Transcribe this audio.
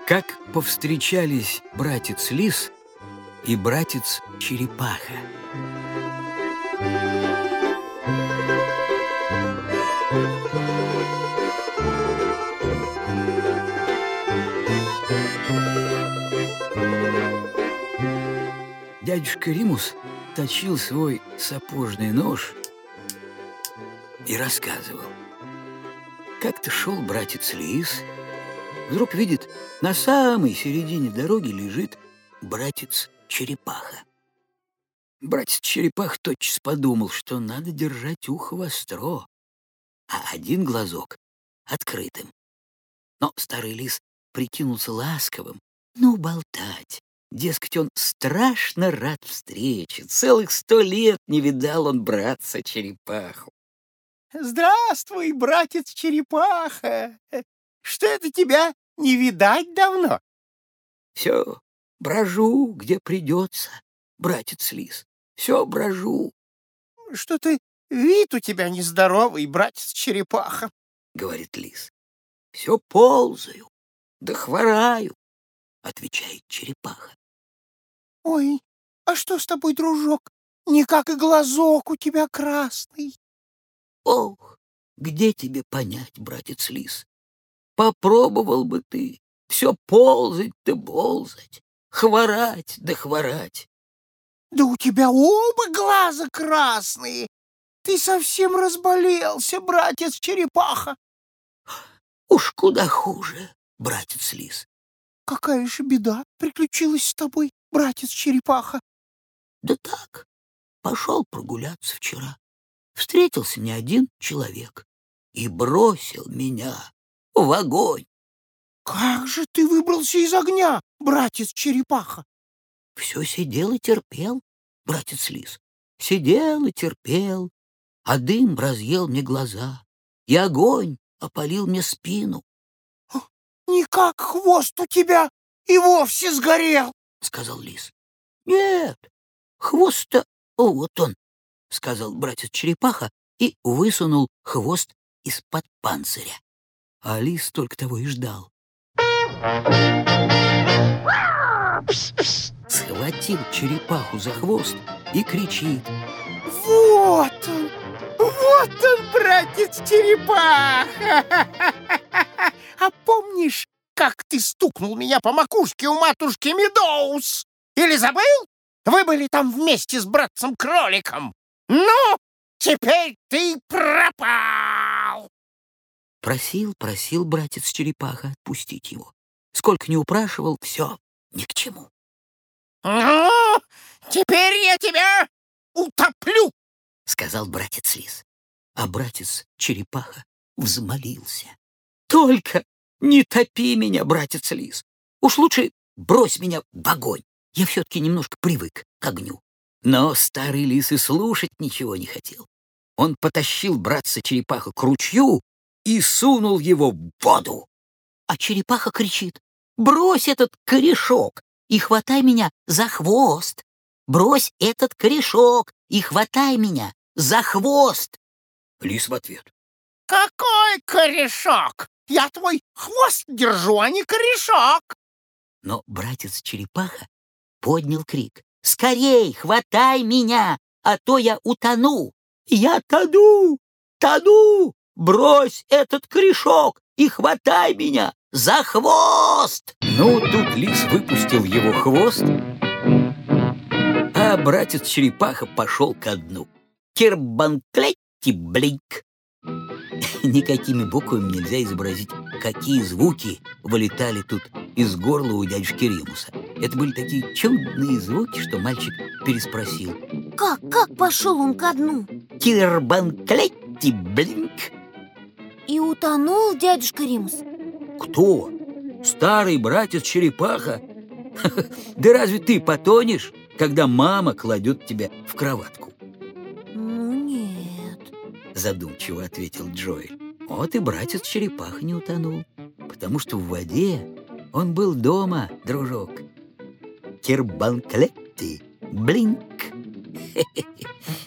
Как повстречались братец Лис и братец Черепаха. Дядюшка Римус точил свой сапожный нож и рассказывал. Как-то шел братец Лис, вдруг видит, на самой середине дороги лежит братец Черепаха. Братец Черепах тотчас подумал, что надо держать ухо востро, а один глазок открытым. Но старый лис прикинулся ласковым, болтать. Дескать, он страшно рад встрече. Целых 100 лет не видал он братца Черепаху. Здравствуй, братец Черепаха! Что это тебя не видать давно? Все брожу, где придется, братец Лис. Все брожу. Что-то вид у тебя нездоровый, братец Черепаха, говорит Лис. Все ползаю, да хвораю, отвечает Черепаха. Ой, а что с тобой, дружок? Никак и глазок у тебя красный. Ох, где тебе понять, братец Лис? Попробовал бы ты все ползать да ползать, хворать да хворать. Да у тебя оба глаза красные. Ты совсем разболелся, братец Черепаха. Уж куда хуже, братец Лис. Какая же беда приключилась с тобой, братец Черепаха? Да так, пошел прогуляться вчера. Встретился не один человек и бросил меня в огонь. Как же ты выбрался из огня, братец Черепаха? Все сидел и терпел, братец Лис. Сидел и терпел, а дым разъел мне глаза, и огонь опалил мне спину. Никак хвост у тебя и вовсе сгорел, сказал лис. Нет, хвост-то вот он, сказал братец Черепаха и высунул хвост из-под панциря. А лис только того и ждал. Схватил черепаху за хвост и кричит. Вот он, братец Черепаха! А помнишь, как ты стукнул меня по макушке у матушки Медоуз? Или забыл? Вы были там вместе с братцем-кроликом. Ну, теперь ты пропал! Просил братец Черепаха отпустить его. Сколько не упрашивал, все ни к чему. Ну, теперь я тебя утоплю, сказал братец Лис. А братец Черепаха взмолился. Только не топи меня, братец Лис. Уж лучше брось меня в огонь. Я все-таки немножко привык к огню. Но старый лис и слушать ничего не хотел. Он потащил братца Черепаха к ручью и сунул его в воду. А черепаха кричит: «Брось этот корешок и хватай меня за хвост! Брось этот корешок и хватай меня за хвост!» Лис в ответ: «Какой корешок? Я твой хвост держу, а не корешок!» Но братец Черепаха поднял крик: «Скорей, хватай меня, а то я утону! Я тону! Тону! Брось этот корешок и хватай меня за хвост!» Ну, тут лис выпустил его хвост, а братец Черепаха пошел ко дну. Кирбанклетти-блинк. Никакими буквами нельзя изобразить, какие звуки вылетали тут из горла у дядюшки Римуса. Это были такие чудные звуки, что мальчик переспросил. Как пошел он ко дну? Кирбанклетти-блинк. И утонул дядюшка Римус? Кто? Старый братец Черепаха? Да разве ты потонешь, когда мама кладет тебя в кроватку? Ну, нет, задумчиво ответил Джоэль. Вот и братец Черепаха не утонул, потому что в воде он был дома, дружок. Кирбанклетти, блинк.